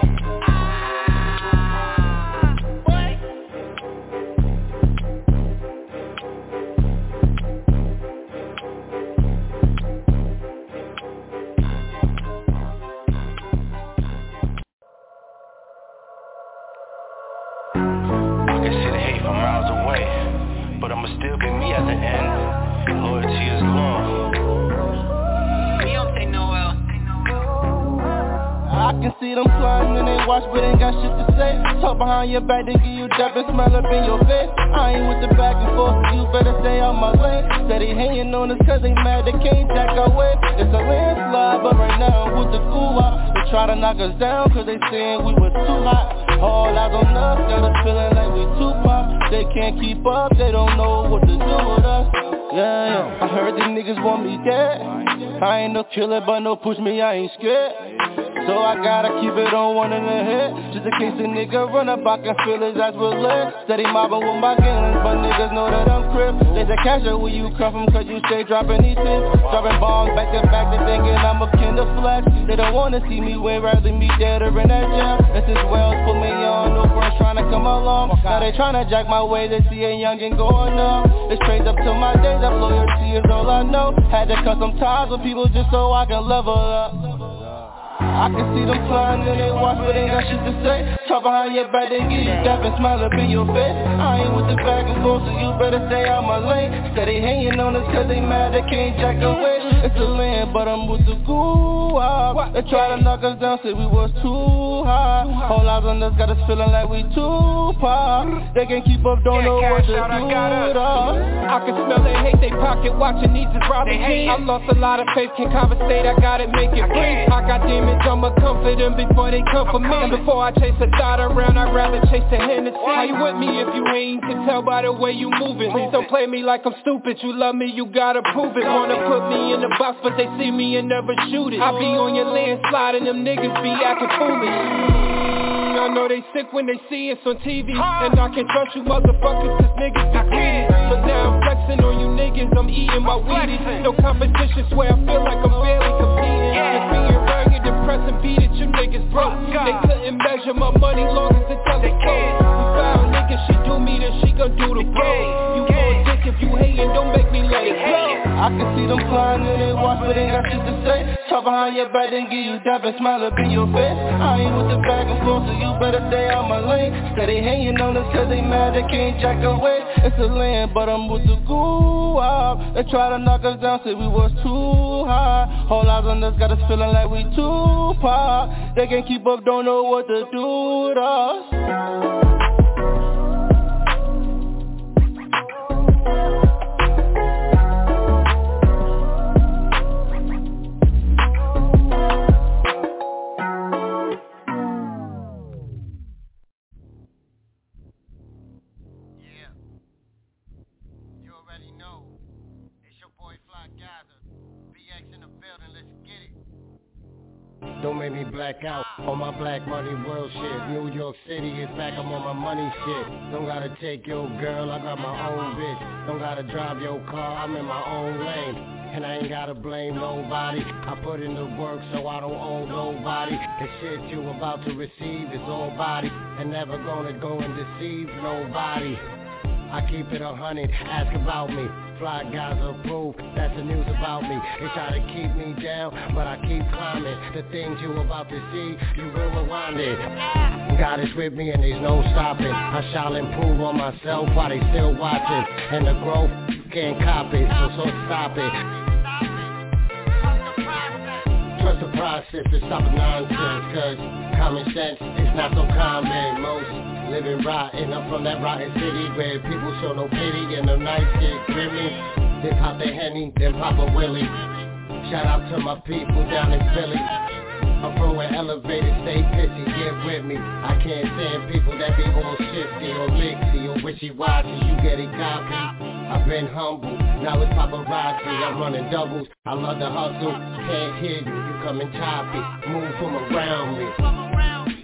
But I'ma still be me at the end. Loyalty is law. We don't take no L. I can see them sliding and they watch but ain't got shit to say. Talk behind your back, they give you dap and smell up in your face. I ain't with the back and forth, you better stay out my lane. Said they hating on us cause they mad they can't jack our way. It's a landslide, but right now with the goo-wop, they try to knock us down cause they saying we were too hot. All eyes on us, got us feeling like we too pop. They can't keep up, they don't know what to do with us. Yeah, yeah, I heard these niggas want me dead. I ain't no killer, but no push me, I ain't scared. So I gotta keep it on one in the head, just in case a nigga run up, I can feel his eyes with lead. Steady mobbing with my gangs, but niggas know that I'm crip. They say cash out where you come from, cause you stay dropping these tips. Dropping bombs back to back, they thinking I'm a kin of flex. They don't wanna see me win, rather me dead or in that jam. This is Wells, put me on, no friends trying to come along. Now they trying to jack my way, they see a youngin' going up. It's straight up to my days, that loyalty is all I know. Had to cut some ties with people just so I can level up. I can see them flying and they watch but ain't got shit to say. Talk behind your back, they give you death and smile up in your face. I ain't with the back and forth, so you better stay out my lane. Steady hanging on us cause they mad, they can't jack away. It's a land, but I'm with the goo. They try to knock us down, say we was too high. Whole lives on us got us feeling like we too pop. They can't keep up, don't know what to do. I can smell they hate they pocket, watching these is robbing jeans. I lost a lot of faith, can't conversate, I gotta make it breathe. I got demons, I'ma comfort them before they come for me. And before I chase a thought around, I'd rather chase the Hennessy. How you with me if you ain't? Can tell by the way you moving. Please don't play me like I'm stupid, you love me, you gotta prove it. Wanna put me in the box, but they see me and never shoot it. I be on your land sliding, them niggas be acting foolish. I know they sick when they see us on T V. And I can't trust you motherfuckers cause niggas be greedy. So now I'm flexing on you niggas, I'm eating my Wheaties. No competition, swear I feel like I'm barely competing. Just being rugged, depressing, beat it, you niggas broke. They couldn't measure my money long as the telescope. We found niggas, she do me, then she gon' do the bro. You gon' dick if you hatin', don't make me let it go. I can see them flying and they watch but ain't got shit to say. Talk behind your back, then give you death and smile up in your face. I ain't with the back and forth, so you better stay out my lane. Steady hanging on us cause they mad, they can't jack away. It's a land, but I'm with the goo. They try to knock us down, say we was too high. Whole lives on us got us feeling like we too pop. They can't keep up, don't know what to do with us. Don't make me black out on my black money world shit. New York City is back, I'm on my money shit. Don't gotta take your girl, I got my own bitch. Don't gotta drive your car, I'm in my own lane. And I ain't gotta blame nobody. I put in the work so I don't owe nobody. The shit you about to receive is all body. And never gonna go and deceive nobody. I keep it a hundred, ask about me. Fly guys approve, that's the news about me. They try to keep me down, but I keep climbing. The things you about to see, you will rewind it. God is with me and there's no stopping. I shall improve on myself while they still watching. And the growth, can't copy it, so, so stop it. Trust the process to stop the nonsense, cause common sense is not so common. Most living rotten, I'm from that rotten city where people show no pity and the nights get grimy. Then pop the Henny, then pop a Willie. Shout out to my people down in Philly. I'm from where elevators stay pissy, get with me. I can't stand people that be all shifty or mixy or wishy-washy, you get it copy. I've been humble, now it's paparazzi, I'm running doubles. I love the hustle, can't hear you, you coming choppy. Move from around me.